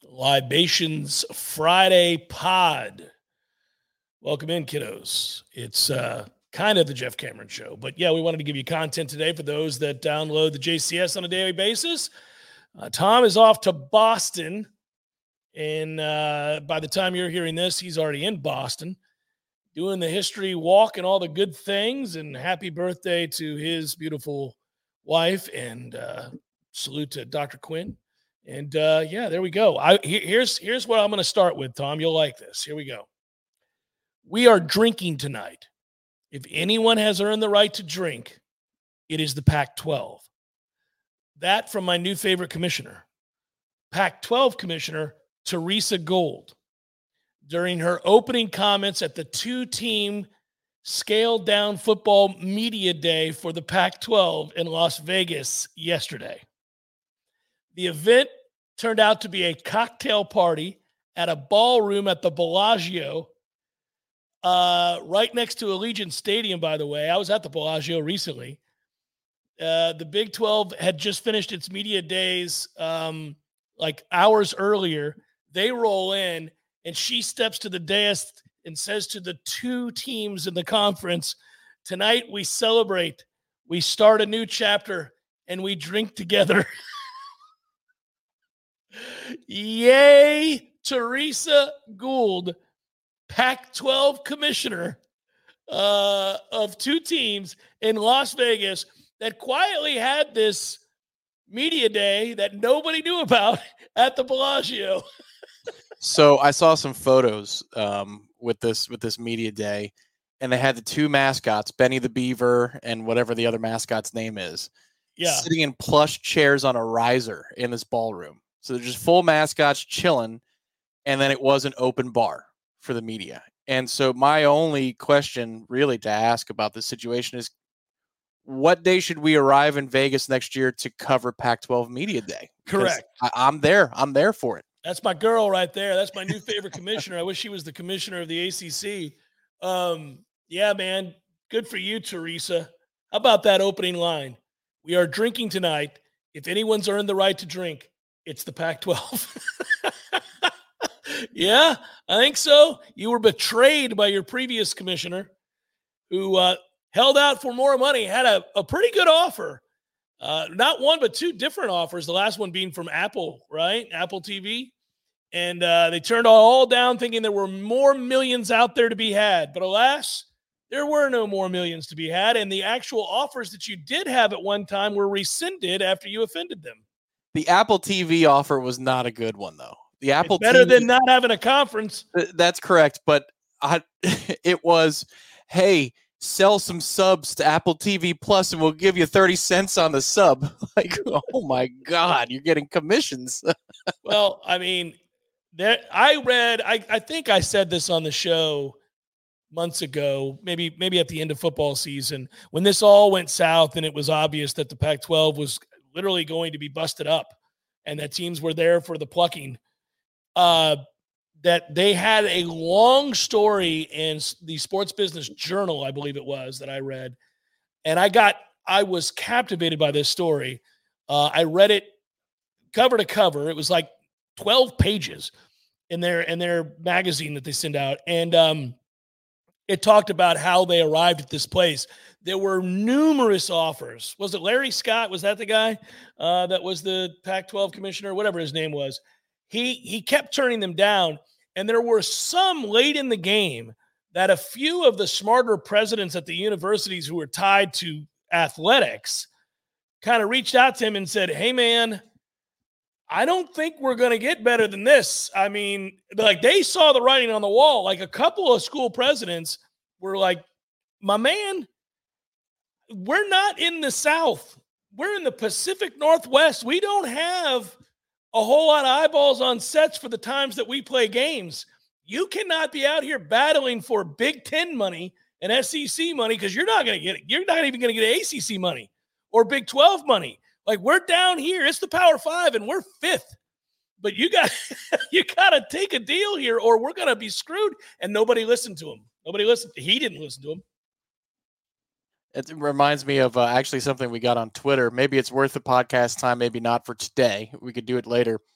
Libations Friday pod. Welcome in, kiddos. It's kind of the Jeff Cameron show, but yeah, we wanted to give you content today for those that download the JCS on a daily basis. Tom is off to Boston, and by the time you're hearing this, he's already in Boston doing the history walk and all the good things, and happy birthday to his beautiful wife, and salute to Dr. Quinn. And yeah, there we go. Here's what I'm going to start with, Tom. You'll like this. Here we go. We are drinking tonight. If anyone has earned the right to drink, it is the Pac-12. That from my new favorite commissioner, Pac-12 Commissioner Teresa Gould, during her opening comments at the two-team scaled-down football media day for the Pac-12 in Las Vegas yesterday. The event turned out to be a cocktail party at a ballroom at the Bellagio, right next to Allegiant Stadium, by the way. I was at the Bellagio recently. The Big 12 had just finished its media days like hours earlier. They roll in, and she steps to the dais and says to the two teams in the conference, "Tonight we celebrate, we start a new chapter, and we drink together." Yay, Teresa Gould, Pac-12 commissioner of two teams in Las Vegas that quietly had this media day that nobody knew about at the Bellagio. So I saw some photos with this media day, and they had the two mascots, Benny the Beaver and whatever the other mascot's name is, sitting in plush chairs on a riser in this ballroom. So they're just full mascots chilling, and then it was an open bar for the media. And so my only question really to ask about this situation is, what day should we arrive in Vegas next year to cover Pac-12 Media Day? Correct. I'm there. I'm there for it. That's my girl right there. That's my new favorite commissioner. I wish she was the commissioner of the ACC. Yeah, man. Good for you, Teresa. How about that opening line? We are drinking tonight. If anyone's earned the right to drink, it's the Pac-12. Yeah, I think so. You were betrayed by your previous commissioner who held out for more money, had a pretty good offer. Not one, but two different offers. The last one being from Apple, right? Apple TV. And they turned all down thinking there were more millions out there to be had. But alas, there were no more millions to be had. And the actual offers that you did have at one time were rescinded after you offended them. The Apple TV offer was not a good one, though. The Apple it's better TV, than not having a conference. That's correct. But it was, hey, sell some subs to Apple TV Plus and we'll give you 30 cents on the sub. Like, oh my God, you're getting commissions. Well, I mean, I think I said this on the show months ago, maybe at the end of football season, when this all went south and it was obvious that the Pac-12 was literally going to be busted up and that teams were there for the plucking, that they had a long story in the Sports Business Journal, I believe it was, that I read. And I was captivated by this story. I read it cover to cover. It was like 12 pages in their magazine that they send out. And it talked about how they arrived at this place. There were numerous offers. Was it Larry Scott? Was that the guy that was the Pac-12 commissioner, whatever his name was? He kept turning them down. And there were some late in the game that a few of the smarter presidents at the universities who were tied to athletics kind of reached out to him and said, "Hey, man, I don't think we're going to get better than this." I mean, like, they saw the writing on the wall. Like, a couple of school presidents were like, "My man, we're not in the South. We're in the Pacific Northwest. We don't have a whole lot of eyeballs on sets for the times that we play games. You cannot be out here battling for Big Ten money and SEC money because you're not going to get it. You're not even going to get ACC money or Big 12 money. Like, we're down here. It's the Power Five, and we're fifth. But you got to take a deal here, or we're going to be screwed." And nobody listened to him. He didn't listen to him. It reminds me of actually something we got on Twitter. Maybe it's worth the podcast time, maybe not for today. We could do it later.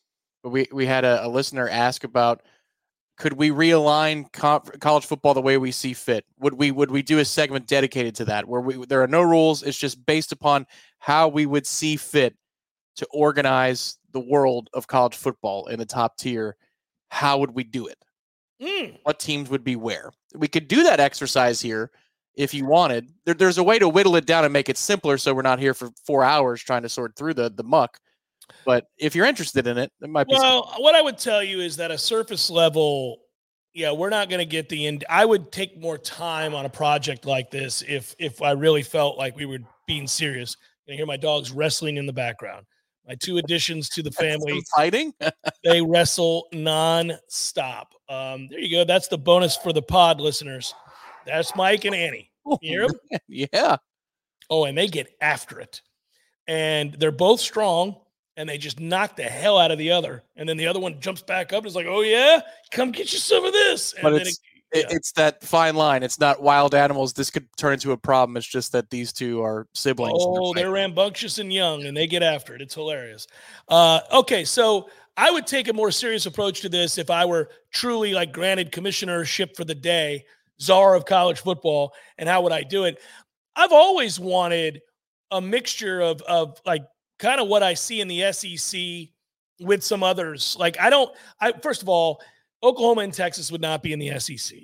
But we had a listener ask about, could we realign college football the way we see fit? Would we do a segment dedicated to that, where there are no rules? It's just based upon how we would see fit to organize the world of college football in the top tier. How would we do it? What teams would be where? We could do that exercise here if you wanted. There's a way to whittle it down and make it simpler, so we're not here for 4 hours trying to sort through the muck. But if you're interested in it, it might be. Well, what I would tell you is that a surface level, we're not going to get the end. I would take more time on a project like this if I really felt like we were being serious. You hear my dogs wrestling in the background. My 2 additions to the family. Fighting? They wrestle nonstop. There you go. That's the bonus for the pod listeners. That's Mike and Annie. You hear them? Yeah. Oh, and they get after it. And they're both strong, and they just knock the hell out of the other. And then the other one jumps back up and is like, oh, yeah? Come get you some of this. And but it's that fine line. It's not wild animals. This could turn into a problem. It's just that these two are siblings. Oh, they're rambunctious and young, and they get after it. It's hilarious. Okay, so I would take a more serious approach to this if I were truly like granted commissionership for the day, czar of college football. And how would I do it? I've always wanted a mixture of like kind of what I see in the SEC with some others. Like first of all, Oklahoma and Texas would not be in the SEC.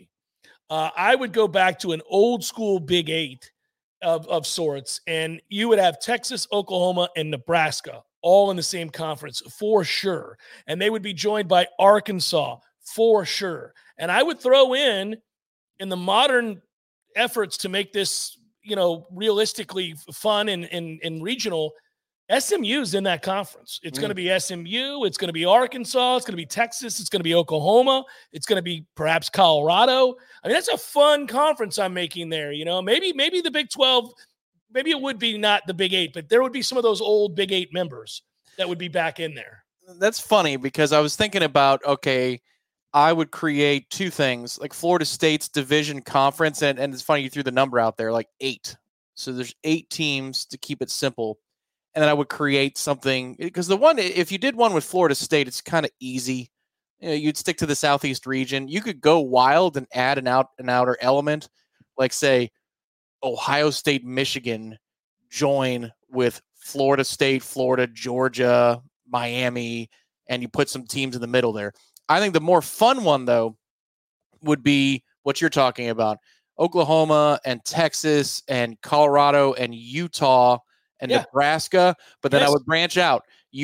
I would go back to an old school Big 8 of sorts, and you would have Texas, Oklahoma, and Nebraska all in the same conference for sure. And they would be joined by Arkansas for sure. And I would throw in the modern efforts to make this, realistically fun and regional, SMU's in that conference. It's going to be SMU. It's going to be Arkansas. It's going to be Texas. It's going to be Oklahoma. It's going to be perhaps Colorado. I mean, that's a fun conference I'm making there. Maybe the Big 12, maybe it would be not the Big 8, but there would be some of those old Big 8 members that would be back in there. That's funny because I was thinking about, okay, I would create 2 things, like Florida State's division conference. And it's funny, you threw the number out there, like 8. So there's 8 teams to keep it simple. And then I would create something, because if you did one with Florida State, it's kind of easy. You'd stick to the Southeast region. You could go wild and add an outer element, like say Ohio State, Michigan join with Florida State, Florida, Georgia, Miami, and you put some teams in the middle there. I think the more fun one, though, would be what you're talking about. Oklahoma and Texas and Colorado and Utah and Nebraska, but then I would branch out.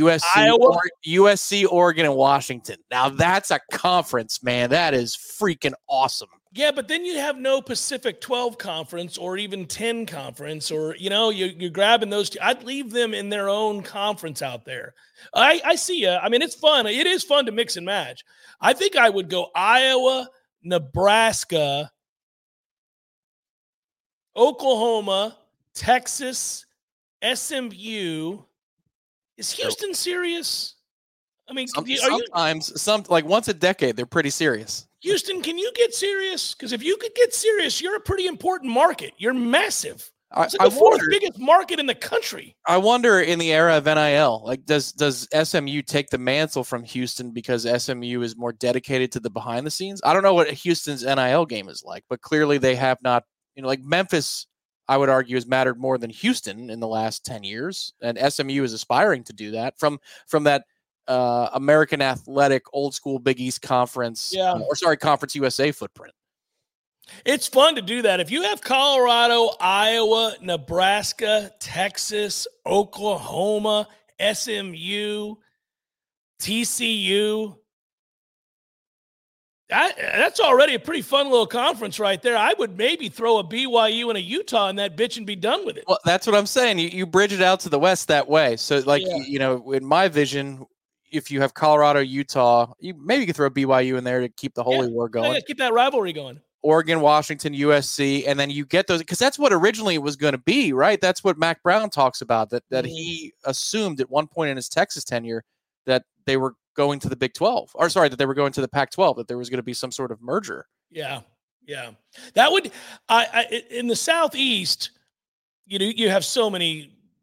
USC, Oregon, and Washington. Now that's a conference, man. That is freaking awesome. Yeah, but then you have no Pacific 12 conference or even 10 conference, or, you're grabbing those two. I'd leave them in their own conference out there. I see you. I mean, it's fun. It is fun to mix and match. I think I would go Iowa, Nebraska, Oklahoma, Texas, SMU. Is Houston serious? I mean, like once a decade, they're pretty serious. Houston, can you get serious? Because if you could get serious, you're a pretty important market. You're massive. It's like the 4th biggest market in the country. I wonder, in the era of NIL, like does SMU take the mantle from Houston because SMU is more dedicated to the behind the scenes? I don't know what Houston's NIL game is like, but clearly they have not. Like Memphis, I would argue, has mattered more than Houston in the last 10 years, and SMU is aspiring to do that from that American Athletic old school Big East Conference, Conference USA footprint. It's fun to do that. If you have Colorado, Iowa, Nebraska, Texas, Oklahoma, SMU, TCU, that's already a pretty fun little conference right there. I would maybe throw a BYU and a Utah in that bitch and be done with it. Well, that's what I'm saying. You bridge it out to the west that way. So, in my vision, if you have Colorado, Utah, you could throw BYU in there to keep the Holy War going. Yeah, keep that rivalry going. Oregon, Washington, USC, and then you get those, because that's what originally it was going to be, right? That's what Mac Brown talks about, that he assumed at one point in his Texas tenure that they were going to the Big 12, that they were going to the Pac-12, that there was going to be some sort of merger. Yeah. That would, in the Southeast, you have so many.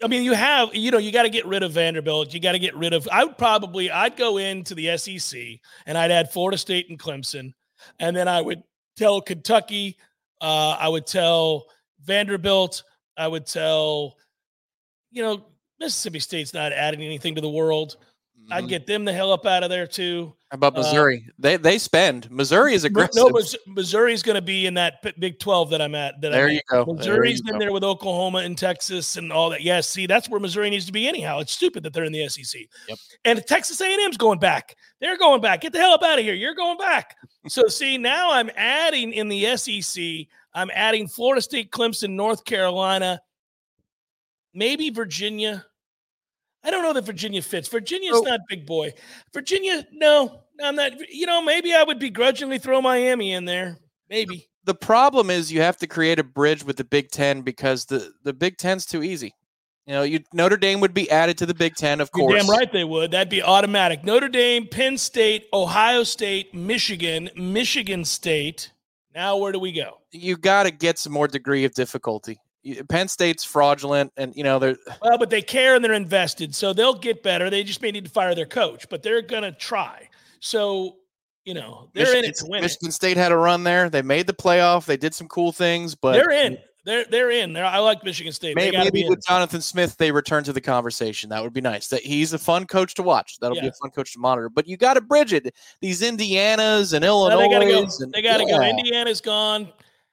I mean, you got to get rid of Vanderbilt. You got to get rid of, I'd go into the SEC and I'd add Florida State and Clemson. And then I would tell Kentucky, I would tell Vanderbilt, I would tell, Mississippi State's not adding anything to the world. I'd get them the hell up out of there too. How about Missouri? They spend. Missouri is aggressive. No, Missouri's going to be in that Big 12 that I'm at. You go. Missouri's been there with Oklahoma and Texas and all that. Yeah, see, that's where Missouri needs to be anyhow. It's stupid that they're in the SEC. Yep. And Texas A&M's going back. They're going back. Get the hell up out of here. You're going back. So, see, now I'm adding in the SEC, I'm adding Florida State, Clemson, North Carolina, maybe Virginia. I don't know that Virginia fits. Virginia's not big boy. Virginia, no, I'm not. Maybe I would begrudgingly throw Miami in there. Maybe. The problem is you have to create a bridge with the Big Ten because the Big Ten's too easy. Notre Dame would be added to the Big Ten, of course. You're damn right they would. That'd be automatic. Notre Dame, Penn State, Ohio State, Michigan State. Now where do we go? You got to get some more degree of difficulty. Penn State's fraudulent, and they're but they care and they're invested, so they'll get better. They just may need to fire their coach, but they're gonna try. So they're in it to win. Michigan State had a run there. They made the playoff. They did some cool things, but they're in. They're in. I like Michigan State. Maybe with Jonathan Smith, they return to the conversation. That would be nice. That he's a fun coach to watch. That'll be a fun coach to monitor. But you got to bridge it. These Indianas and Illinois. They got to go. Indiana's gone.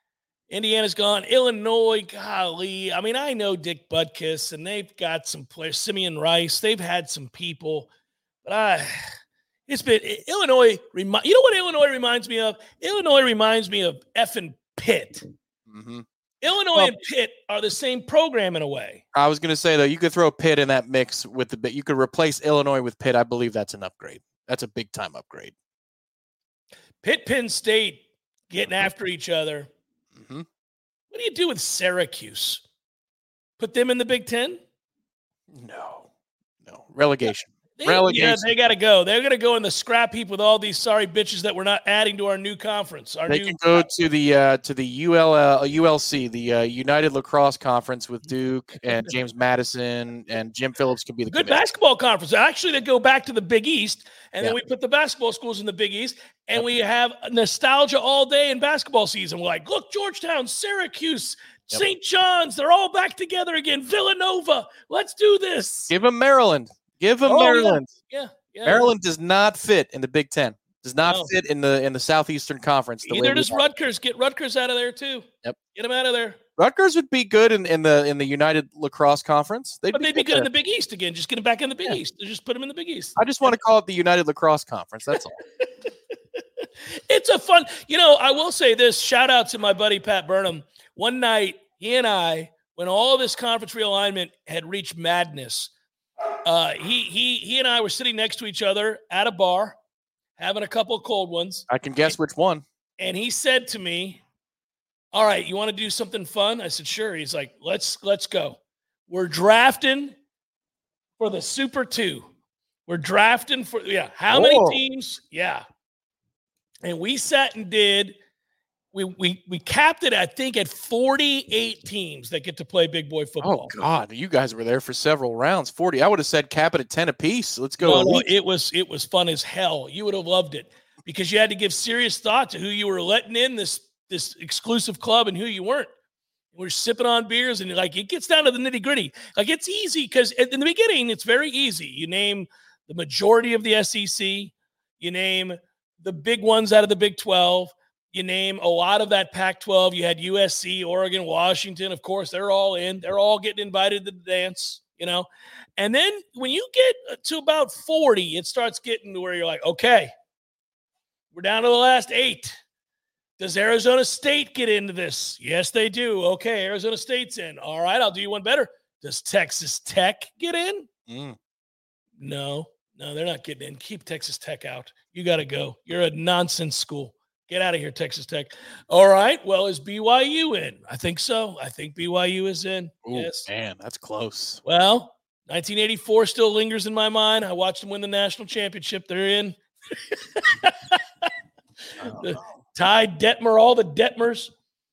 Illinois, golly. I mean, I know Dick Butkus, and they've got some players. Simeon Rice. They've had some people, but it's been Illinois. You know what Illinois reminds me of? Illinois reminds me of effing Pitt. Mm-hmm. Illinois and Pitt are the same program in a way. I was going to say, though, you could throw Pitt in that mix with the bit. You could replace Illinois with Pitt. I believe that's an upgrade. That's a big-time upgrade. Pitt, Penn State getting after each other. Mm-hmm. What do you do with Syracuse? Put them in the Big Ten? No. Relegation. Relegation. Yeah, they got to go. They're going to go in the scrap heap with all these sorry bitches that we're not adding to our new conference. They can go to the ULC, the United Lacrosse Conference with Duke and James Madison, and Jim Phillips can be the good basketball conference. Actually, they go back to the Big East, and then we put the basketball schools in the Big East, and we have nostalgia all day in basketball season. We're like, look, Georgetown, Syracuse, St. John's, they're all back together again. Villanova, let's do this. Give them Maryland. Maryland. Yeah. Maryland does not fit in the Big Ten. Does not fit in the Southeastern Conference. Either does Rutgers. Get Rutgers out of there too. Yep. Get them out of there. Rutgers would be good in the United Lacrosse Conference. They'd be good in the Big East again. Just get them back in the Big East. Just put them in the Big East. I just want to call it the United Lacrosse Conference. That's all. It's a fun. I will say this. Shout out to my buddy Pat Burnham. One night, he and I, when all this conference realignment had reached madness, he and I were sitting next to each other at a bar, having a couple of cold ones. I can guess which one. And he said to me, "All right, you want to do something fun?" I said, "Sure." He's like, "Let's go. We're drafting for the Super 2. We're drafting for how many teams? Yeah." And we sat and did. We capped it, I think, at 48 teams that get to play big boy football. Oh God, you guys were there for several rounds. 40. I would have said cap it at 10 apiece. Let's go. No, it was fun as hell. You would have loved it because you had to give serious thought to who you were letting in this exclusive club and who you weren't. We're sipping on beers and it gets down to the nitty gritty. Like it's easy because in the beginning it's very easy. You name the majority of the SEC. You name the big ones out of the Big 12. You name a lot of that Pac-12. You had USC, Oregon, Washington. Of course, they're all in. They're all getting invited to the dance, And then when you get to about 40, it starts getting to where you're like, okay, we're down to the last 8. Does Arizona State get into this? Yes, they do. Okay, Arizona State's in. All right, I'll do you one better. Does Texas Tech get in? No, they're not getting in. Keep Texas Tech out. You got to go. You're a nonsense school. Get out of here, Texas Tech. All right. Well, is BYU in? I think so. I think BYU is in. Ooh, yes. Man, that's close. Well, 1984 still lingers in my mind. I watched them win the national championship. They're in. Ty Detmer, all the Detmers.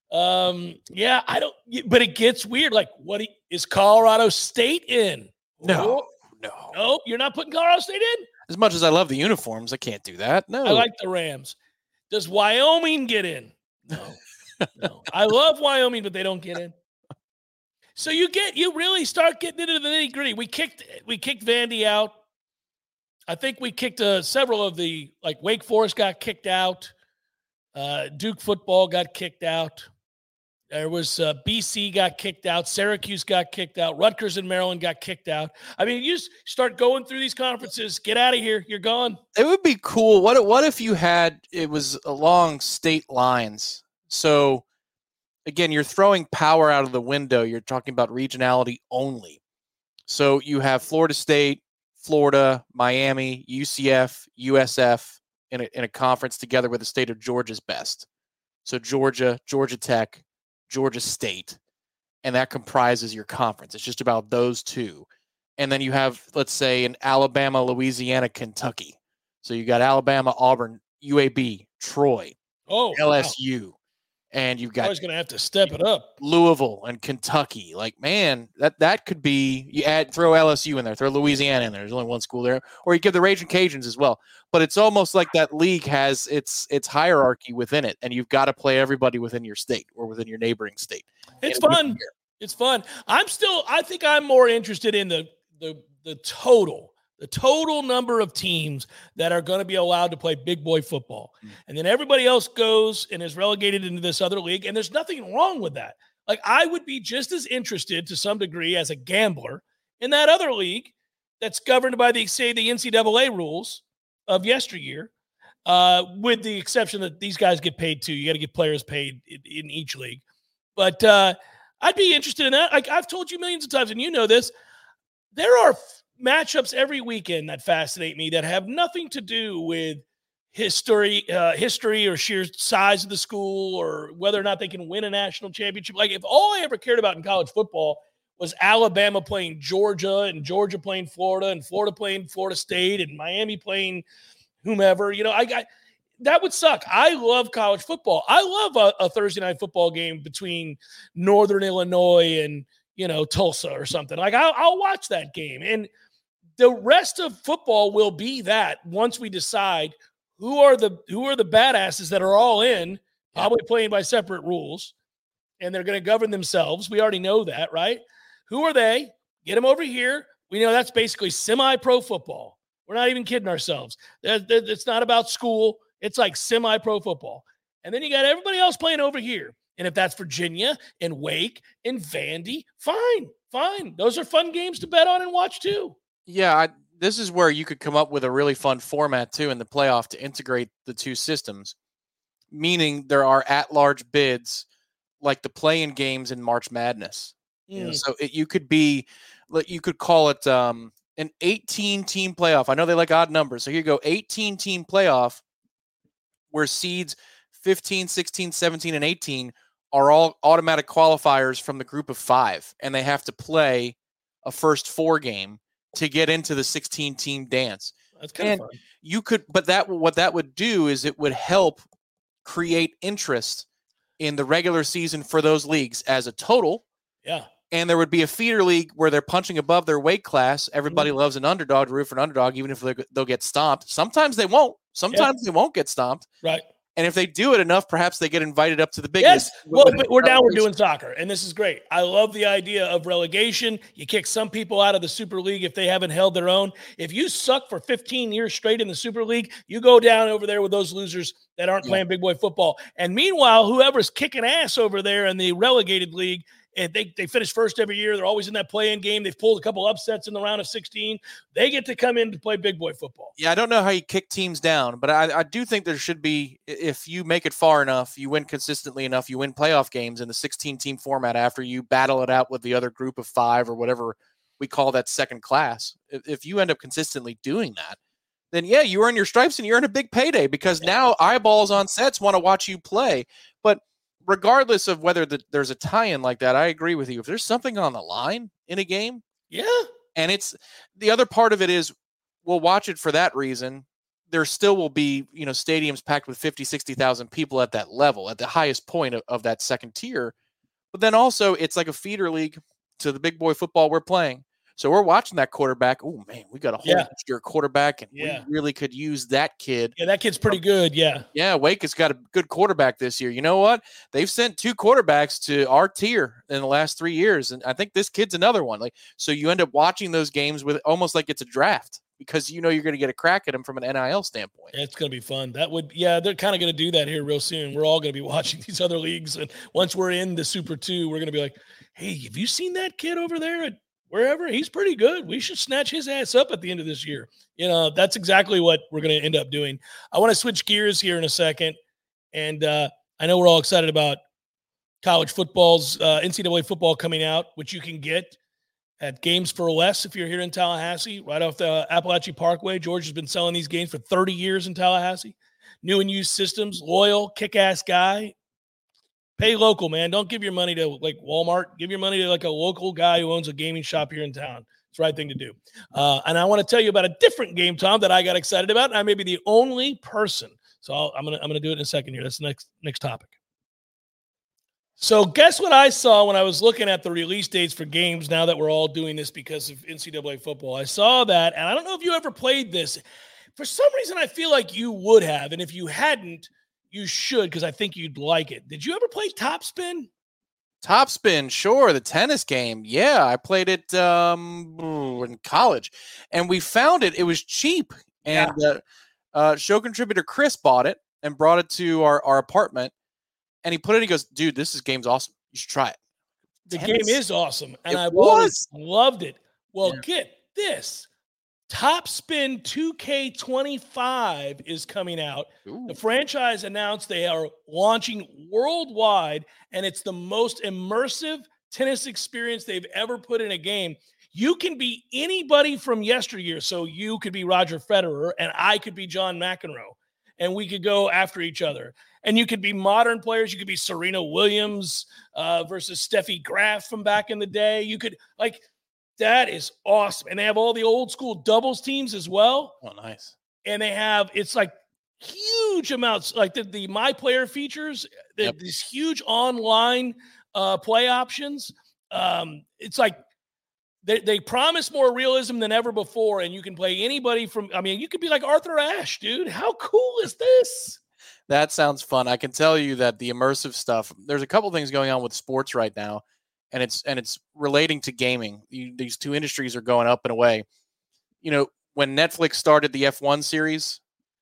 Yeah, I don't. But it gets weird. Like, is Colorado State in? No. No, you're not putting Colorado State in? As much as I love the uniforms, I can't do that. No. I like the Rams. Does Wyoming get in? No. I love Wyoming, but they don't get in. So you really start getting into the nitty gritty. We kicked Vandy out. I think we kicked several of the, like, Wake Forest got kicked out. Duke football got kicked out. There was BC got kicked out. Syracuse got kicked out. Rutgers and Maryland got kicked out. I mean, you just start going through these conferences. Get out of here. You're gone. It would be cool. What if it was along state lines? So, again, you're throwing power out of the window. You're talking about regionality only. So you have Florida State, Florida, Miami, UCF, USF in a conference together with the state of Georgia's best. So Georgia, Georgia Tech, Georgia State, and that comprises your conference. It's just about those two. And then you have, let's say, an Alabama, Louisiana, Kentucky. So you got Alabama, Auburn, UAB, Troy, LSU. Wow. And you've got, always going to have to step it up. Louisville and Kentucky. Like, man, that could be, throw LSU in there, throw Louisiana in there. There's only one school there. Or you give the Raging Cajuns as well. But it's almost like that league has its hierarchy within it, and you've got to play everybody within your state or within your neighboring state. It's fun. It's fun. I think I'm more interested in the total number of teams that are going to be allowed to play big boy football. And then everybody else goes and is relegated into this other league. And there's nothing wrong with that. Like, I would be just as interested to some degree as a gambler in that other league that's governed by the NCAA rules of yesteryear, with the exception that these guys get paid too. You got to get players paid in each league. But I'd be interested in that. Like, I've told you millions of times, and you know this, there are matchups every weekend that fascinate me that have nothing to do with history or sheer size of the school or whether or not they can win a national championship. Like, if all I ever cared about in college football was Alabama playing Georgia and Georgia playing Florida and Florida playing Florida State and Miami playing whomever, that would suck. I love college football. I love a Thursday night football game between Northern Illinois and, Tulsa or something. Like, I'll watch that game. And the rest of football will be that once we decide who are the badasses that are all in, probably playing by separate rules, and they're going to govern themselves. We already know that, right? Who are they? Get them over here. We know that's basically semi-pro football. We're not even kidding ourselves. It's not about school. It's like semi-pro football. And then you got everybody else playing over here. And if that's Virginia and Wake and Vandy, fine. Those are fun games to bet on and watch too. Yeah, this is where you could come up with a really fun format too in the playoff to integrate the two systems, meaning there are at-large bids like the play-in games in March Madness. So you could call it an 18-team playoff. I know they like odd numbers, so here you go, 18-team playoff where seeds 15, 16, 17, and 18 are all automatic qualifiers from the group of 5, and they have to play a first 4 game to get into the 16-team dance. That's kind of fun. What that would do is it would help create interest in the regular season for those leagues as a total. Yeah. And there would be a feeder league where they're punching above their weight class. Everybody loves an underdog to root for an underdog, even if they'll get stomped. Sometimes they won't. Sometimes they won't get stomped. Right. And if they do it enough, perhaps they get invited up to the biggest. Yes. Well, but we're doing soccer, and this is great. I love the idea of relegation. You kick some people out of the Super League if they haven't held their own. If you suck for 15 years straight in the Super League, you go down over there with those losers that aren't playing big boy football. And meanwhile, whoever's kicking ass over there in the relegated league, and they finish first every year. They're always in that play-in game. They've pulled a couple upsets in the round of 16. They get to come in to play big boy football. Yeah, I don't know how you kick teams down, but I do think there should be, if you make it far enough, you win consistently enough, you win playoff games in the 16-team format after you battle it out with the other group of 5 or whatever we call that second class. If you end up consistently doing that, then yeah, you earn your stripes and you earn a big payday because now eyeballs on sets want to watch you play. But regardless of whether there's a tie-in like that, I agree with you. If there's something on the line in a game, yeah, and it's the other part of it is we'll watch it for that reason, there still will be, stadiums packed with 50, 60,000 people at that level, at the highest point of that second tier. But then also it's like a feeder league to the big boy football we're playing. So we're watching that quarterback. Oh man, we got a whole year quarterback, and we really could use that kid. Yeah, that kid's pretty good. Yeah. Yeah, Wake has got a good quarterback this year. You know what? They've sent 2 quarterbacks to our tier in the last 3 years, and I think this kid's another one. So you end up watching those games with almost like it's a draft, because you're going to get a crack at them from an NIL standpoint. It's going to be fun. They're kind of going to do that here real soon. We're all going to be watching these other leagues, and once we're in the Super 2, we're going to be like, hey, have you seen that kid over there at wherever? He's pretty good. We should snatch his ass up at the end of this year. That's exactly what we're going to end up doing. I want to switch gears here in a second, and I know we're all excited about college football's NCAA football coming out, which you can get at Games for Less if you're here in Tallahassee, right off the Appalachian Parkway. George has been selling these games for 30 years in Tallahassee. New and used systems, loyal, kick-ass guy. Pay local, man. Don't give your money to like Walmart. Give your money to like a local guy who owns a gaming shop here in town. It's the right thing to do. And I want to tell you about a different game, Tom, that I got excited about. And I may be the only person. So I'm gonna do it in a second here. That's the next topic. So guess what I saw when I was looking at the release dates for games now that we're all doing this because of NCAA football? I saw that, and I don't know if you ever played this. For some reason, I feel like you would have, and if you hadn't, you should, because I think you'd like it. Did you ever play Top Spin? Top Spin, sure. The tennis game. Yeah, I played it in college, and we found it. It was cheap, and show contributor Chris bought it and brought it to our apartment. And he put it, he goes, dude, this game's awesome. You should try it. The game is awesome. And I've always loved it. Well, get this. Top Spin 2K25 is coming out. Ooh. The franchise announced they are launching worldwide, and it's the most immersive tennis experience they've ever put in a game. You can be anybody from yesteryear. So you could be Roger Federer, and I could be John McEnroe, and we could go after each other. And you could be modern players. You could be Serena Williams versus Steffi Graf from back in the day. You could, that is awesome. And they have all the old school doubles teams as well. Oh, nice. And they have, it's like huge amounts, like the My Player features, these huge online play options. It's like they promise more realism than ever before. And you can play anybody from, you could be like Arthur Ashe, dude. How cool is this? That sounds fun. I can tell you that the immersive stuff, there's a couple things going on with sports right now, and it's relating to gaming. These two industries are going up and away. When Netflix started the F1 series,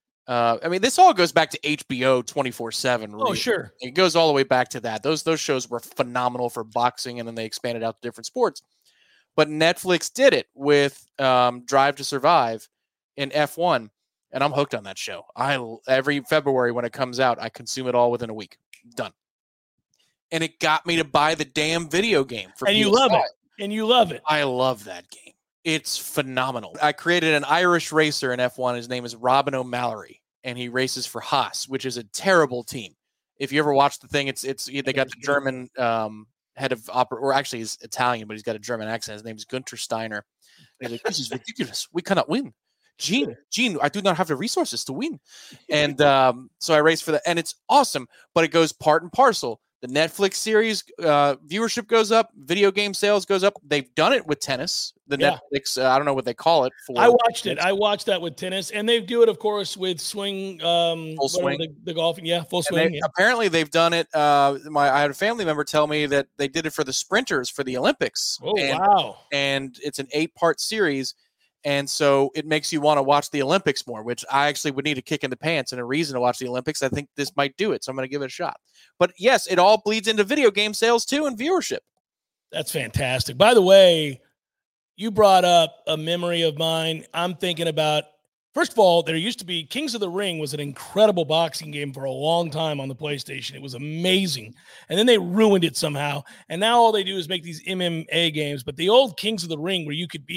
this all goes back to HBO 24/7. Really. Oh, sure. It goes all the way back to that. Those shows were phenomenal for boxing, and then they expanded out to different sports. But Netflix did it with Drive to Survive in F1. And I'm hooked on that show. Every February when it comes out, I consume it all within a week. Done. And it got me to buy the damn video game. And you love it. And you love it. I love that game. It's phenomenal. I created an Irish racer in F1. His name is Robin O'Mallory, and he races for Haas, which is a terrible team. If you ever watch the thing, they got the German head of opera, or actually he's Italian, but he's got a German accent. His name is Gunther Steiner. And he's like, this is ridiculous. We cannot win. Gene, I do not have the resources to win. And so I race for that. And it's awesome, but it goes part and parcel. The Netflix series viewership goes up. Video game sales goes up. They've done it with tennis. Netflix, I don't know what they call it. I watched it. I watched that with tennis. And they do it, of course, with swing. Full swing. The golfing. Yeah, full swing. Apparently, they've done it. I had a family member tell me that they did it for the sprinters for the Olympics. Oh, wow. And it's an 8-part series. And so it makes you want to watch the Olympics more, which I actually would need a kick in the pants and a reason to watch the Olympics. I think this might do it. So I'm going to give it a shot. But yes, it all bleeds into video game sales too and viewership. That's fantastic. By the way, you brought up a memory of mine. I'm thinking about, first of all, there used to be Kings of the Ring was an incredible boxing game for a long time on the PlayStation. It was amazing. And then they ruined it somehow. And now all they do is make these MMA games. But the old Kings of the Ring where you could be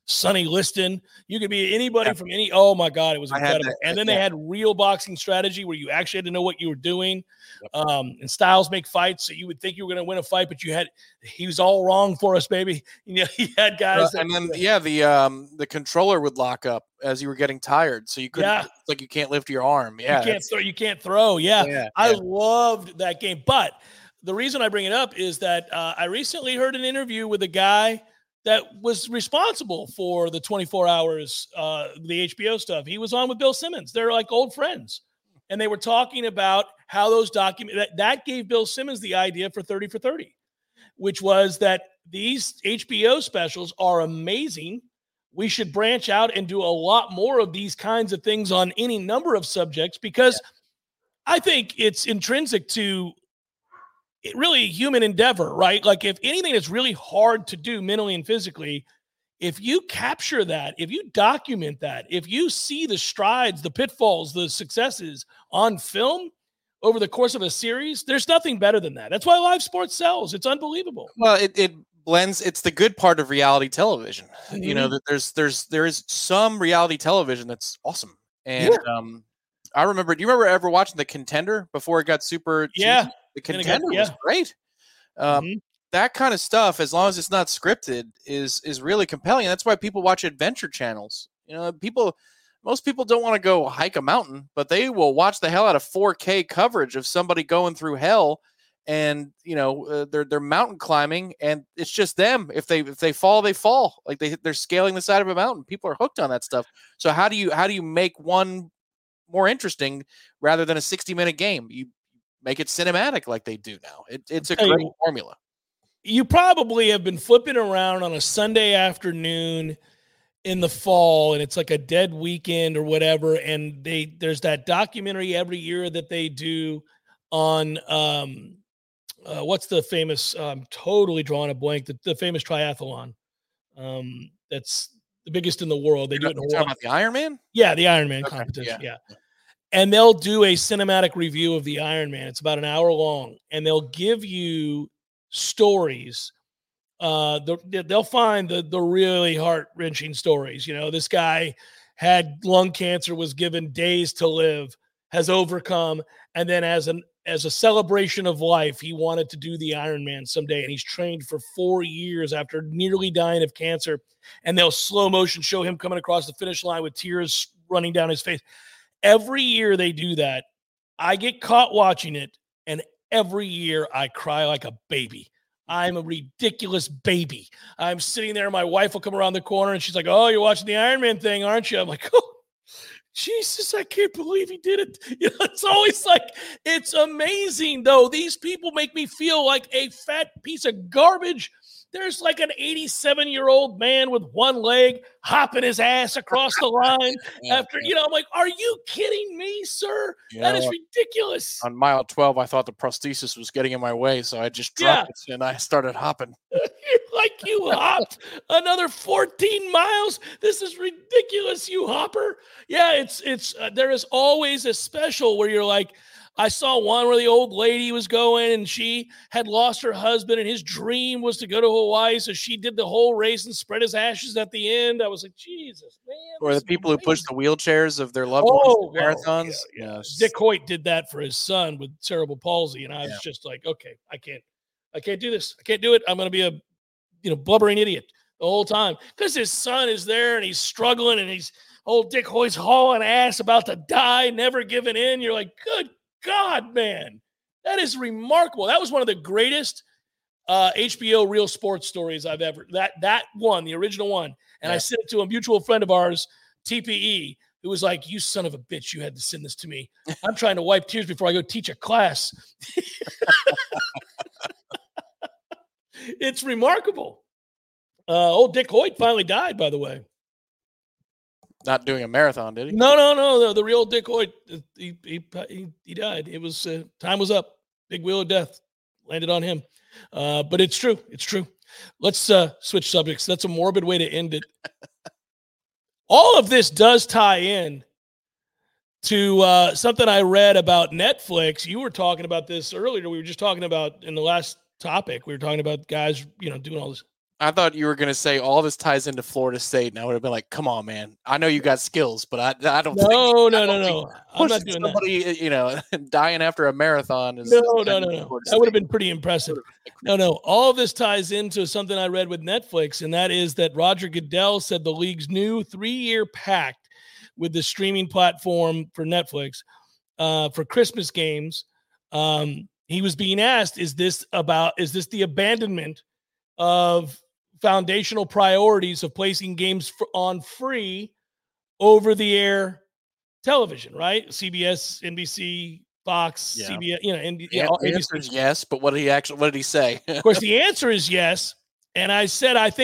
Sonny Liston. You could be anybody from any. Oh my God, it was incredible. And then they had real boxing strategy where you actually had to know what you were doing. And styles make fights, so you would think you were going to win a fight, but he was all wrong for us, baby. He had guys. And then the controller would lock up as you were getting tired, so you couldn't. Yeah. It's like you can't lift your arm. Yeah, you can't throw. Yeah. I loved that game. But the reason I bring it up is that I recently heard an interview with a guy that was responsible for the 24 hours, the HBO stuff. He was on with Bill Simmons. They're like old friends. And they were talking about how those that gave Bill Simmons the idea for 30 for 30, which was that these HBO specials are amazing. We should branch out and do a lot more of these kinds of things on any number of subjects, because I think it's intrinsic to really human endeavor, right? Like if anything that's really hard to do mentally and physically, if you capture that, if you document that, if you see the strides, the pitfalls, the successes on film over the course of a series, there's nothing better than that. That's why live sports sells. It's unbelievable. Well, it blends. It's the good part of reality television. Mm-hmm. You know, that there is some reality television that's awesome. And I remember, do you remember ever watching The Contender before it got super cheap? Yeah. The Contender was great. That kind of stuff, as long as it's not scripted, is really compelling. That's why people watch adventure channels. You know, most people don't want to go hike a mountain, but they will watch the hell out of 4K coverage of somebody going through hell, and you know they're mountain climbing, and it's just them. If they fall, they fall. Like they're scaling the side of a mountain. People are hooked on that stuff. So how do you make one more interesting rather than a 60-minute game? You make it cinematic like they do now. It's a great formula. You probably have been flipping around on a Sunday afternoon in the fall, and it's like a dead weekend or whatever, and there's that documentary every year that they do on what's the famous totally drawing a blank, the famous triathlon that's the biggest in the world. They do it in talking about the Ironman? Yeah, the Ironman competition. Yeah. And they'll do a cinematic review of the Ironman. It's about an hour long, and they'll give you stories. They'll find the really heart-wrenching stories. You know, this guy had lung cancer, was given days to live, has overcome, and then as a celebration of life, he wanted to do the Ironman someday, and he's trained for 4 years after nearly dying of cancer. And they'll slow motion show him coming across the finish line with tears running down his face. Every year they do that. I get caught watching it, and every year I cry like a baby. I'm a ridiculous baby. I'm sitting there. My wife will come around the corner, and she's like, "Oh, you're watching the Ironman thing, aren't you?" I'm like, "Oh, Jesus, I can't believe he did it." You know, it's always like, it's amazing, though. These people make me feel like a fat piece of garbage. There's like an 87-year-old man with one leg hopping his ass across the line after, you know, I'm like, are you kidding me, sir? That is ridiculous. On mile 12, I thought the prosthesis was getting in my way, so I just dropped it and I started hopping. Like, you hopped another 14 miles. This is ridiculous, you hopper. Yeah, it's there is always a special where you're like, I saw one where the old lady was going, and she had lost her husband, and his dream was to go to Hawaii. So she did the whole race and spread his ashes at the end. I was like, Jesus, man. Or the people who push the wheelchairs of their loved ones in marathons. Yeah. Dick Hoyt did that for his son with cerebral palsy. And I was just like, okay, I can't do this. I can't do it. I'm going to be a blubbering idiot the whole time, because his son is there and he's struggling, and old Dick Hoyt's hauling ass, about to die, never giving in. You're like, good God, man, that is remarkable. That was one of the greatest HBO real sports stories I've ever. That one, the original one, and I sent it to a mutual friend of ours, TPE, who was like, "You son of a bitch, you had to send this to me. I'm trying to wipe tears before I go teach a class." It's remarkable. Old Dick Hoyt finally died, by the way. Not doing a marathon, did he? No. The real Dick Hoyt, he died. It was time was up. Big wheel of death landed on him. But it's true. It's true. Let's switch subjects. That's a morbid way to end it. All of this does tie in to something I read about Netflix. You were talking about this earlier. We were just talking about in the last topic. We were talking about guys, doing all this I thought you were going to say all this ties into Florida State, and I would have been like, "Come on, man! I know you got skills, but I don't think No. I'm not doing somebody, dying after a marathon is no. That would have been pretty impressive. No. All of this ties into something I read with Netflix, and that is that Roger Goodell said the league's new 3-year pact with the streaming platform for Netflix for Christmas games. He was being asked, is this the abandonment of foundational priorities of placing games on free over-the-air television, right? CBS, NBC, Fox, CBS, The answer is yes, but what did he say? Of course, the answer is yes. And I said, I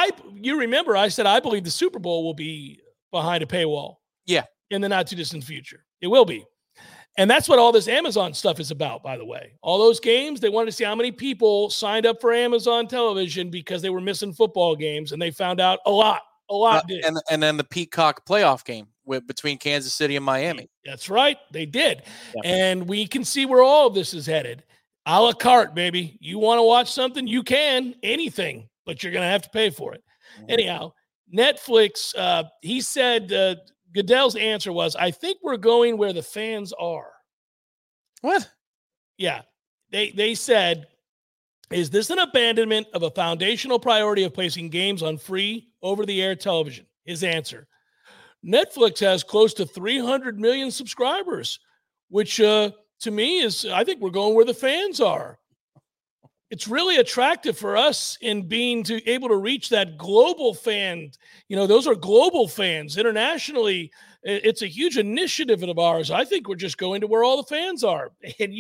said, I believe the Super Bowl will be behind a paywall. Yeah. In the not too distant future. It will be. And that's what all this Amazon stuff is about, by the way. All those games, they wanted to see how many people signed up for Amazon television because they were missing football games, and they found out a lot did. And then the Peacock playoff game between Kansas City and Miami. That's right. They did. Yeah. And we can see where all of this is headed. A la carte, baby. You want to watch something? You can. Anything. But you're going to have to pay for it. Mm-hmm. Anyhow, Netflix, he said Goodell's answer was, I think we're going where the fans are. What? Yeah. They said, is this an abandonment of a foundational priority of placing games on free over-the-air television? His answer, Netflix has close to 300 million subscribers, which to me is, I think we're going where the fans are. It's really attractive for us in being able to reach that global fan. Those are global fans internationally. It's a huge initiative of ours. I think we're just going to where all the fans are. And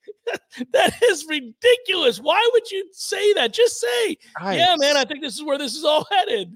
that is ridiculous. Why would you say that? Just say, yeah, man, I think this is where this is all headed.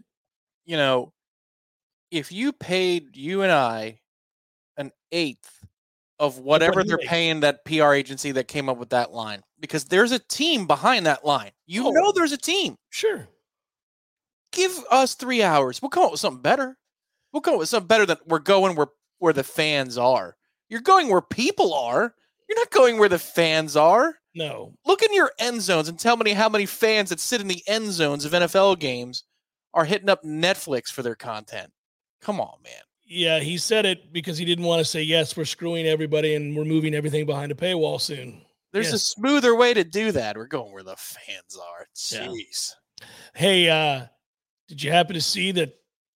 If you paid you and I an eighth of whatever they're paying that PR agency that came up with that line, because there's a team behind that line. There's a team. Sure. Give us 3 hours. We'll come up with something better. We'll come up with something better than we're going where the fans are. You're going where people are. You're not going where the fans are. No. Look in your end zones and tell me how many fans that sit in the end zones of NFL games are hitting up Netflix for their content. Come on, man. Yeah, he said it because he didn't want to say, yes, we're screwing everybody and we're moving everything behind a paywall soon. There's a smoother way to do that. We're going where the fans are. Jeez. Yeah. Hey, did you happen to see that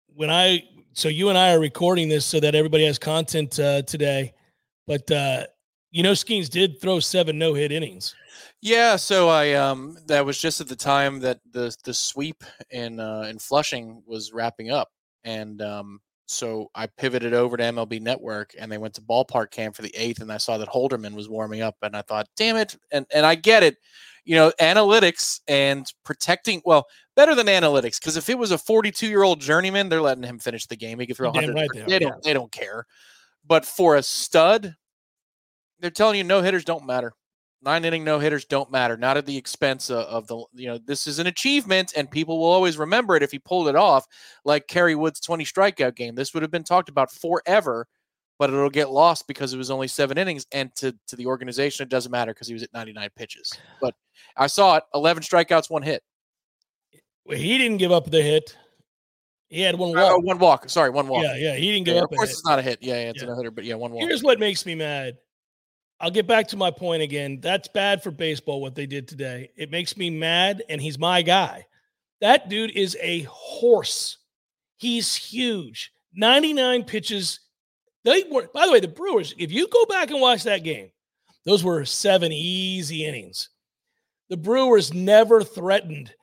so you and I are recording this so that everybody has content today, but Skeens did throw 7 no-hit innings. Yeah, so that was just at the time that the sweep in Flushing was wrapping up, and so I pivoted over to MLB Network, and they went to Ballpark Camp for the 8th, and I saw that Holderman was warming up, and I thought, damn it, and I get it, analytics and protecting, well, better than analytics, because if it was a 42-year-old journeyman, they're letting him finish the game. He could throw 100. Right, they don't care. But for a stud, they're telling you no-hitters don't matter. 9-inning no-hitters don't matter, not at the expense of the, this is an achievement, and people will always remember it if he pulled it off, like Kerry Wood's 20 strikeout game. This would have been talked about forever, but it'll get lost because it was only 7 innings, and to the organization, it doesn't matter because he was at 99 pitches. But I saw it, 11 strikeouts, 1 hit. Well, he didn't give up the hit. He had 1 walk. 1 walk. Sorry, 1 walk. Yeah, he didn't give up. Of course, it's not a hit. Yeah, it's a hitter, but 1 walk. Here's what makes me mad. I'll get back to my point again. That's bad for baseball, what they did today. It makes me mad, and he's my guy. That dude is a horse. He's huge. 99 pitches. By the way, the Brewers, if you go back and watch that game, those were 7 easy innings. The Brewers never threatened.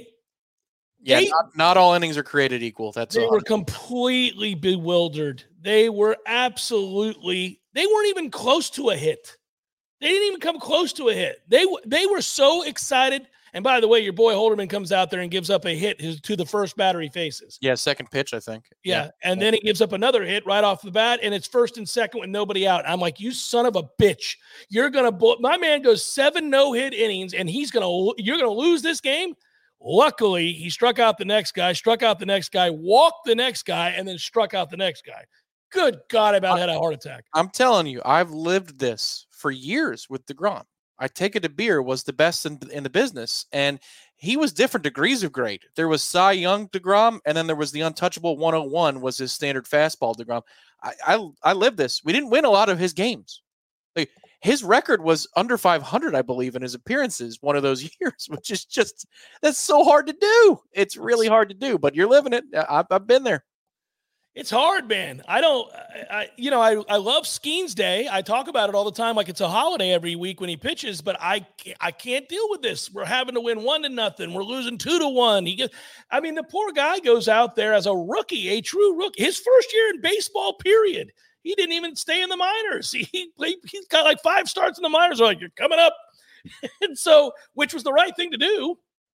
Not all innings are created equal. They were completely bewildered. They weren't even close to a hit. They didn't even come close to a hit. They were so excited. And by the way, your boy Holderman comes out there and gives up a hit to the first batter he faces. Yeah, second pitch, I think. Yeah. And then he gives up another hit right off the bat, and it's first and second with nobody out. I'm like, you son of a bitch. My man goes 7 no-hit innings, and you're going to lose this game? Luckily, he struck out the next guy, walked the next guy, and then struck out the next guy. Good God, I about had a heart attack. I'm telling you, I've lived this for years with DeGrom. I Take It to Beer was the best in the business, and he was different degrees of great. There was Cy Young DeGrom, and then there was the untouchable 101 was his standard fastball DeGrom. I lived this. We didn't win a lot of his games. Like, his record was under 500, I believe, in his appearances one of those years, which is just, that's so hard to do. It's really hard to do, but you're living it. I've been there. It's hard, man. I love Skeens Day. I talk about it all the time like it's a holiday every week when he pitches, but I can't deal with this. We're having to win 1-0. We're losing 2-1. The poor guy goes out there as a rookie, a true rookie. His first year in baseball, period. He didn't even stay in the minors. He's got like 5 starts in the minors. They're like, you're coming up. And so, which was the right thing to do.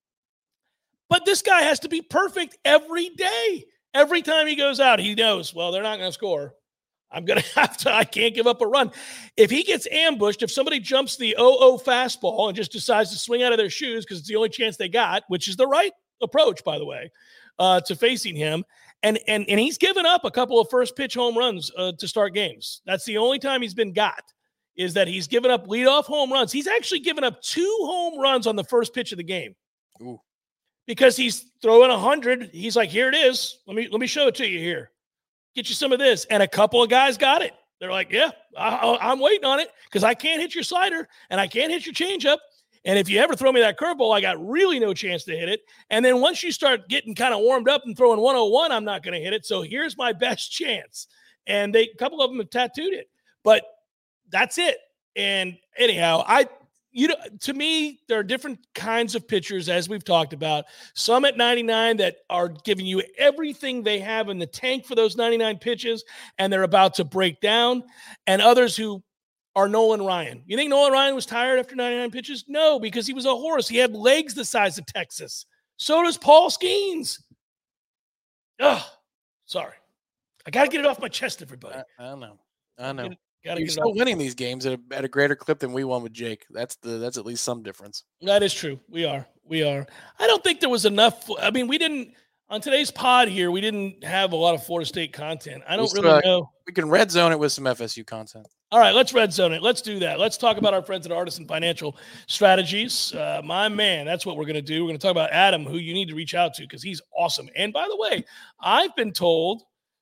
But this guy has to be perfect every day. Every time he goes out, he knows, well, they're not going to score. I'm going to have to, I can't give up a run. If he gets ambushed, if somebody jumps the 0-0 fastball and just decides to swing out of their shoes because it's the only chance they got, which is the right approach, by the way, to facing him. And he's given up a couple of first pitch home runs to start games. That's the only time he's been got, is that he's given up leadoff home runs. He's actually given up 2 home runs on the first pitch of the game. Ooh. Because he's throwing 100. He's like, here it is. Let me show it to you here. Get you some of this. And a couple of guys got it. They're like, yeah, I'm waiting on it because I can't hit your slider and I can't hit your changeup. And if you ever throw me that curveball, I got really no chance to hit it. And then once you start getting kind of warmed up and throwing 101, I'm not going to hit it. So here's my best chance. And a couple of them have tattooed it. But that's it. And anyhow, to me, there are different kinds of pitchers, as we've talked about. Some at 99 that are giving you everything they have in the tank for those 99 pitches, and they're about to break down. And others who are Nolan Ryan. You think Nolan Ryan was tired after 99 pitches? No, because he was a horse. He had legs the size of Texas. So does Paul Skeens. Ugh, sorry. I got to get it off my chest, everybody. I know. You're still winning these games at a greater clip than we won with Jake. That's at least some difference. That is true. We are. I don't think there was enough. I mean, we didn't on today's pod here. We didn't have a lot of Florida State content. I don't really know. We can red zone it with some FSU content. All right, let's red zone it. Let's do that. Let's talk about our friends at Artisan Financial Strategies. My man, that's what we're going to do. We're going to talk about Adam, who you need to reach out to because he's awesome. And by the way, I've been told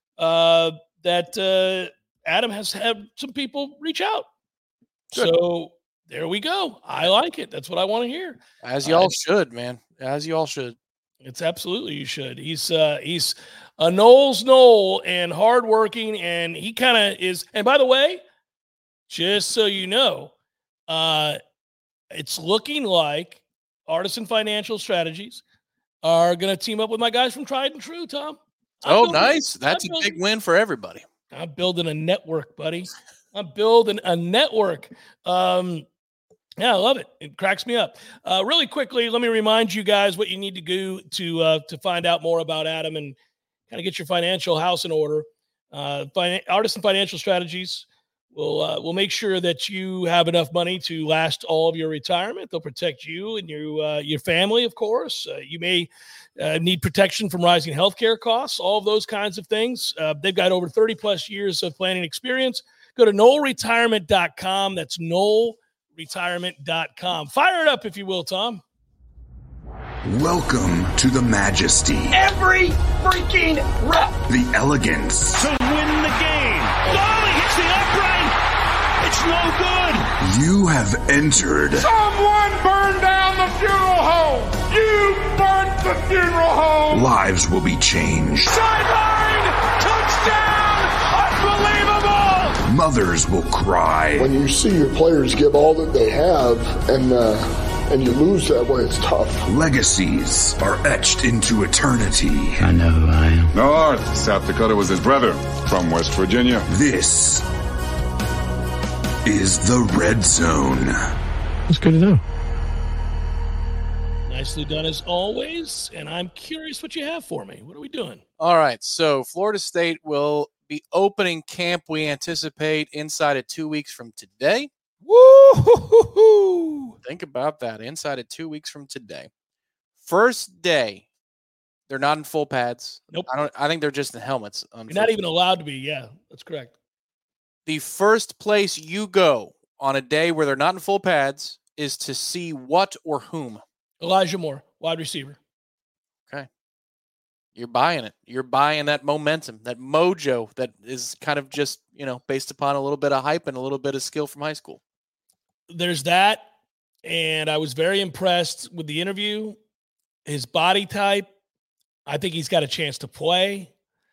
that Adam has had some people reach out. Good. So there we go. I like it. That's what I want to hear. As y'all should, man. As y'all should. It's absolutely you should. He's a Knowles Knoll and hardworking, and he kind of is. And by the way, just so you know, it's looking like Artisan Financial Strategies are going to team up with my guys from Tried and True, Tom. Nice. That's a big win for everybody. I'm building a network, buddy. I'm building a network. Yeah, I love it. It cracks me up. Really quickly, let me remind you guys what you need to do to find out more about Adam and kind of get your financial house in order. Artisan Financial Strategies will make sure that you have enough money to last all of your retirement. They'll protect you and your family, of course. You may need protection from rising healthcare costs, all of those kinds of things. They've got over 30-plus years of planning experience. Go to KnollRetirement.com. That's KnollRetirement.com. Fire it up, if you will, Tom. Welcome to the majesty. Every freaking rep. The elegance. To win the game. Oh, he hits the upright. It's no good. You have entered. Someone burned down the funeral home. You burnt the funeral home. Lives will be changed. Sideline. Touchdown. Unbelievable. Mothers will cry. When you see your players give all that they have and you lose that way, it's tough. Legacies are etched into eternity. I know who I am. North South Dakota was his brother from West Virginia. This is the Red Zone. That's good to know. Nicely done as always. And I'm curious what you have for me. What are we doing? All right. So Florida State will be opening camp, we anticipate, inside of 2 weeks from today. Woo! Think about that. Inside of 2 weeks from today. First day, they're not in full pads. Nope. I think they're just in helmets. You're not even allowed to be. Yeah, that's correct. The first place you go on a day where they're not in full pads is to see what or whom? Elijah Moore, Wide receiver. Okay. You're buying it. You're buying that momentum, that mojo that is kind of just, based upon a little bit of hype and a little bit of skill from high school. There's that. And I was very impressed with the interview. His body type, I think he's got a chance to play.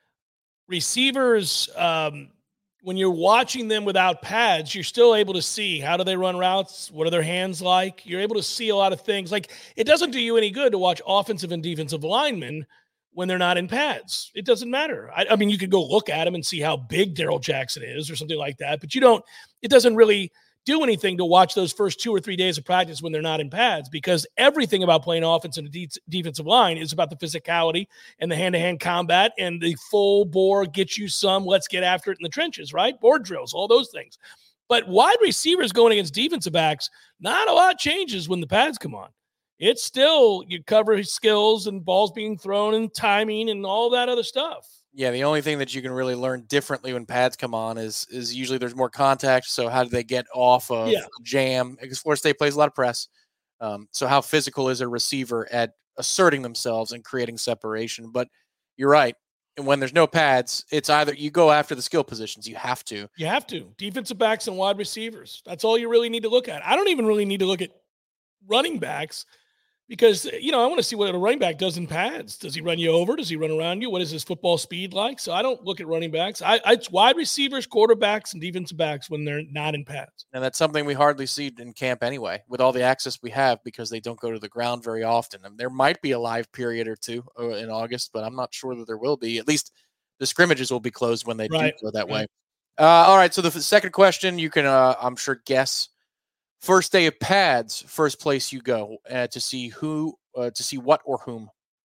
Receivers, when you're watching them without pads, you're still able to see how do they run routes? What are their hands like? You're able to see a lot of things. Like, it doesn't do you any good to watch offensive and defensive linemen when they're not in pads. It doesn't matter. I mean, you could go look at him and see how big Darrell Jackson is or something like that, but it doesn't really do anything to watch those first 2 or 3 days of practice when they're not in pads, because everything about playing offense and a defensive line is about the physicality and the hand-to-hand combat and the full bore, get you some, let's get after it in the trenches, right? Board drills, all those things. But wide receivers going against defensive backs, not a lot changes when the pads come on. It's still you cover skills and balls being thrown and timing and all that other stuff. Yeah, the only thing that you can really learn differently when pads come on is usually there's more contact. So how do they get off of jam? Because Florida State plays a lot of press. So how physical is a receiver at asserting themselves and creating separation? But you're right. And when there's no pads, it's either you go after the skill positions. You have to. You have to. Defensive backs and wide receivers. That's all you really need to look at. I don't even really need to look at running backs, because, I want to see what a running back does in pads. Does he run you over? Does he run around you? What is his football speed like? So I don't look at running backs. It's wide receivers, quarterbacks, and defensive backs when they're not in pads. And that's something we hardly see in camp anyway, with all the access we have, because they don't go to the ground very often. And there might be a live period or two in August, but I'm not sure that there will be. At least the scrimmages will be closed when they do go that way. All right, so the second question, you can, I'm sure, guess. First day of pads, first place you go to see what or whom?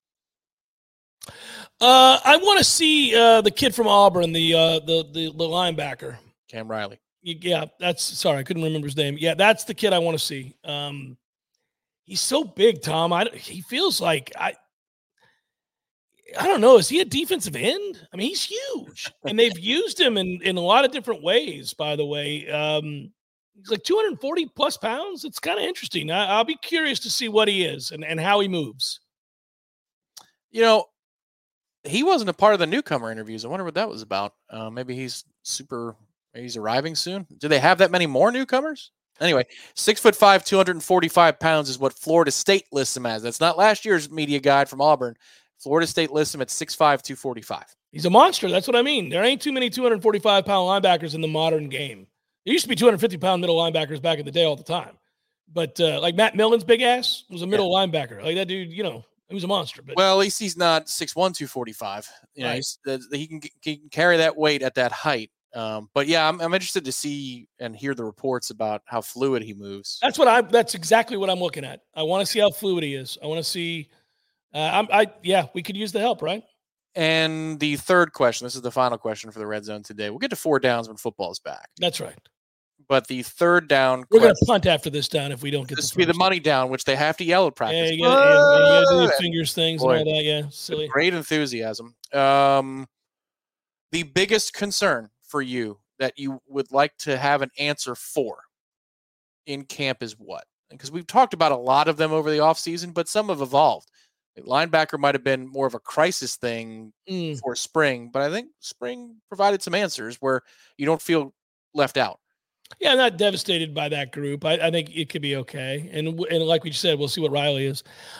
I want to see the kid from Auburn, the linebacker, Cam Riley. Yeah, sorry, I couldn't remember his name. Yeah, that's the kid I want to see. He's so big, Tom. He feels like I don't know. Is he a defensive end? I mean, he's huge, and they've used him in a lot of different ways. By the way. He's like 240 plus pounds. It's kind of interesting. I'll be curious to see what he is and how he moves. He wasn't a part of the newcomer interviews. I wonder what that was about. Maybe he's arriving soon. Do they have that many more newcomers? Anyway, 6'5", 245 pounds is what Florida State lists him as. That's not last year's media guide from Auburn. Florida State lists him at 6'5", 245. He's a monster. That's what I mean. There ain't too many 245-pound linebackers in the modern game. There used to be 250-pound middle linebackers back in the day all the time. But like Matt Millen's big ass was a middle linebacker. Like that dude, he was a monster. But well, at least he's not 6'1", 245. Right. He can carry that weight at that height. But yeah, I'm interested to see and hear the reports about how fluid he moves. That's exactly what I'm looking at. I want to see how fluid he is. I want to see. We could use the help, right? And the third question, this is the final question for the Red Zone today. We'll get to 4 downs when football is back. That's right. But the third down, we're going to punt after this down if we don't get this. Be the money down, which they have to yell at practice. Yeah, you got to do the fingers things and all that. Yeah, silly. Great enthusiasm. The biggest concern for you that you would like to have an answer for in camp is what? Because we've talked about a lot of them over the offseason, but some have evolved. Linebacker might have been more of a crisis thing for spring, but I think spring provided some answers where you don't feel left out. Yeah, I'm not devastated by that group. I think it could be okay. And like we said, we'll see what Riley is.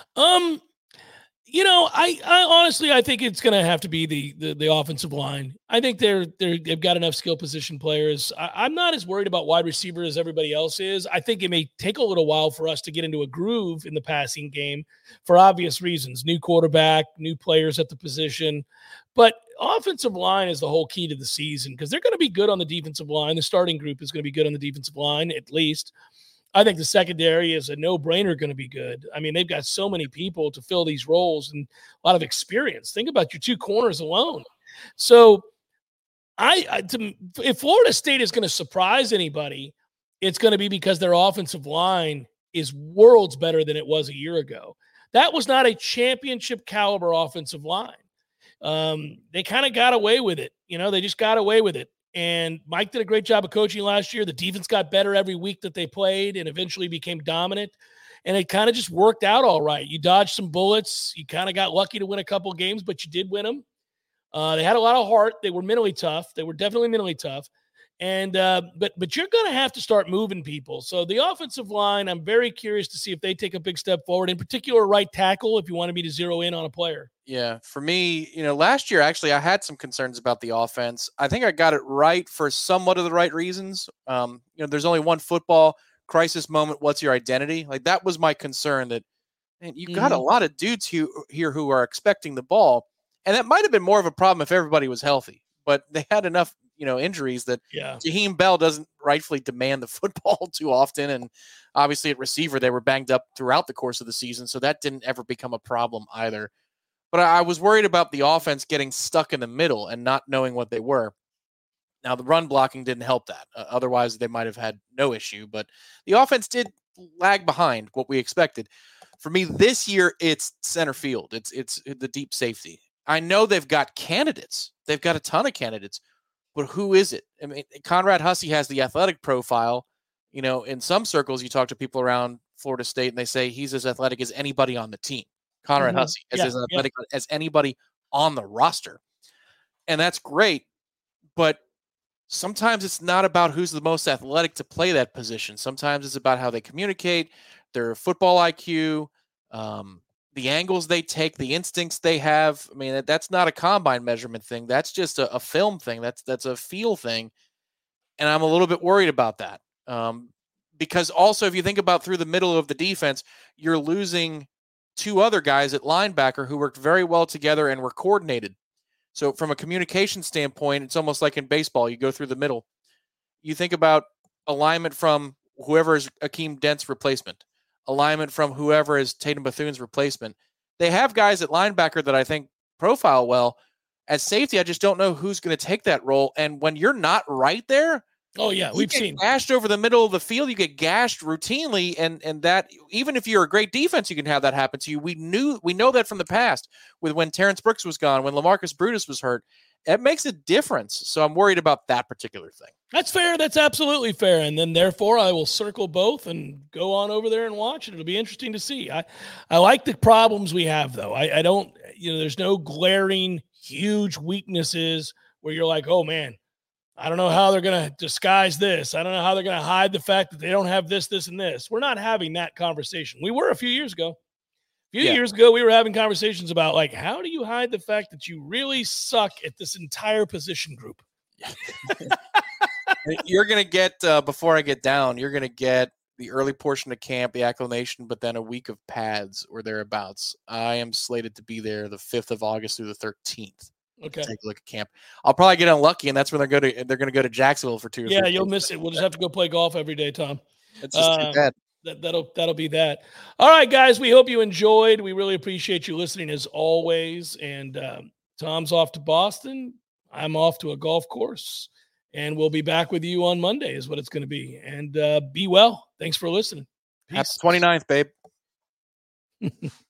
I honestly, I think it's going to have to be the offensive line. I think they've got enough skill position players. I'm not as worried about wide receiver as everybody else is. I think it may take a little while for us to get into a groove in the passing game for obvious reasons. New quarterback, new players at the position. But offensive line is the whole key to the season because they're going to be good on the defensive line. The starting group is going to be good on the defensive line, at least. I think the secondary is a no-brainer going to be good. I mean, they've got so many people to fill these roles and a lot of experience. Think about your 2 corners alone. So if Florida State is going to surprise anybody, it's going to be because their offensive line is worlds better than it was a year ago. That was not a championship caliber offensive line. They kind of got away with it. They just got away with it. And Mike did a great job of coaching last year. The defense got better every week that they played and eventually became dominant. and it kind of just worked out all right. You dodged some bullets. You kind of got lucky to win a couple of games, but you did win them. They had a lot of heart. They were mentally tough. They were definitely mentally tough. And but you're going to have to start moving people. So the offensive line, I'm very curious to see if they take a big step forward, in particular right tackle, if you wanted me to zero in on a player. Yeah, for me, last year, actually, I had some concerns about the offense. I think I got it right for somewhat of the right reasons. There's only one football crisis moment. What's your identity? Like, that was my concern, that, man, you've got a lot of dudes here who are expecting the ball. And that might have been more of a problem if everybody was healthy, but they had enough, injuries that Jaheim Bell doesn't rightfully demand the football too often. And obviously at receiver, they were banged up throughout the course of the season. So that didn't ever become a problem either. But I was worried about the offense getting stuck in the middle and not knowing what they were. Now, the run blocking didn't help that. Otherwise, they might have had no issue. But the offense did lag behind what we expected. For me, this year, it's center field. It's the deep safety. I know they've got candidates. They've got a ton of candidates. But who is it? I mean, Conrad Hussey has the athletic profile. In some circles, you talk to people around Florida State, and they say he's as athletic as anybody on the team. Conrad Hussey is as athletic as anybody on the roster. And that's great. But sometimes it's not about who's the most athletic to play that position. Sometimes it's about how they communicate, their football IQ, the angles they take, the instincts they have. I mean, that's not a combine measurement thing. That's just a film thing. That's a feel thing. And I'm a little bit worried about that. Because also, if you think about through the middle of the defense, you're losing two other guys at linebacker who worked very well together and were coordinated. So from a communication standpoint, it's almost like in baseball. You go through the middle. You think about alignment from whoever is Akeem Dent's replacement, alignment from whoever is Tatum Bethune's replacement. They have guys at linebacker that I think profile well. At safety, I just don't know who's going to take that role. And when you're not right there, we've seen gashed over the middle of the field. You get gashed routinely, and that, even if you're a great defense, you can have that happen to you. We know that from the past with when Terrence Brooks was gone, when LaMarcus Brutus was hurt. It makes a difference. So I'm worried about that particular thing. That's fair. That's absolutely fair. And then therefore I will circle both and go on over there and watch it. It'll be interesting to see. I like the problems we have, though. I don't, there's no glaring huge weaknesses where you're like, oh man, I don't know how they're going to disguise this. I don't know how they're going to hide the fact that they don't have this, this, and this. We're not having that conversation. We were a few years ago. Years ago, we were having conversations about, like, how do you hide the fact that you really suck at this entire position group? You're going to get, before I get down, you're going to get the early portion of camp, the acclimation, but then a week of pads or thereabouts. I am slated to be there the 5th of August through the 13th. Okay. Take a look at camp. I'll probably get unlucky, and that's when they're going to go to Jacksonville for 2 or 3 days. You'll miss it. We'll just have to go play golf every day, Tom. It's just too bad. That'll be that. All right, guys, we hope you enjoyed. We really appreciate you listening as always. And Tom's off to Boston. I'm off to a golf course. And we'll be back with you on Monday is what it's going to be. And be well. Thanks for listening. Peace. Happy 29th, babe.